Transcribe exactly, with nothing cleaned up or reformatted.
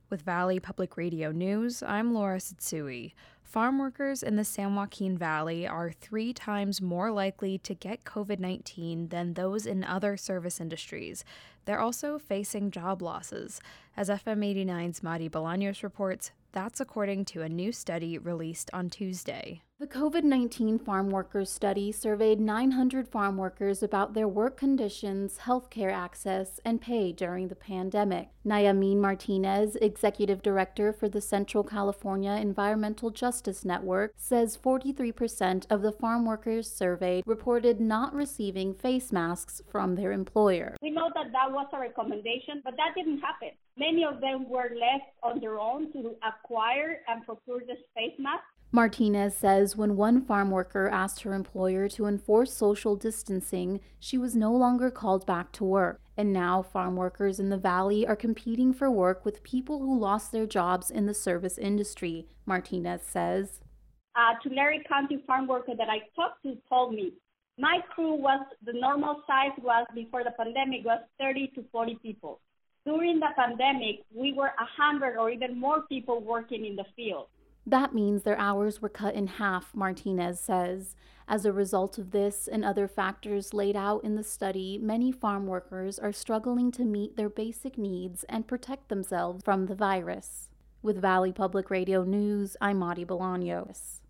With Valley Public Radio News, I'm Laura Satsui. Farm workers in the San Joaquin Valley are three times more likely to get covid nineteen than those in other service industries. They're also facing job losses. As F M eighty-nine's Madi Bolaños reports, that's according to a new study released on Tuesday. The covid nineteen Farm Workers Study surveyed nine hundred farm workers about their work conditions, healthcare access, and pay during the pandemic. Nayamin Martinez, executive director for the Central California Environmental Justice Network, says forty-three percent of the farm workers surveyed reported not receiving face masks from their employer. We know that that was a recommendation, but that didn't happen. Many of them were left on their own to acquire and procure the face masks. Martinez says when one farm worker asked her employer to enforce social distancing, she was no longer called back to work. And now farm workers in the valley are competing for work with people who lost their jobs in the service industry, Martinez says. A Tulare County farm worker that I talked to told me, my crew was, the normal size was before the pandemic was thirty to forty people. During the pandemic, we were one hundred or even more people working in the field. That means their hours were cut in half, Martinez says. As a result of this and other factors laid out in the study, many farm workers are struggling to meet their basic needs and protect themselves from the virus. With Valley Public Radio News, I'm Madi Bolaños.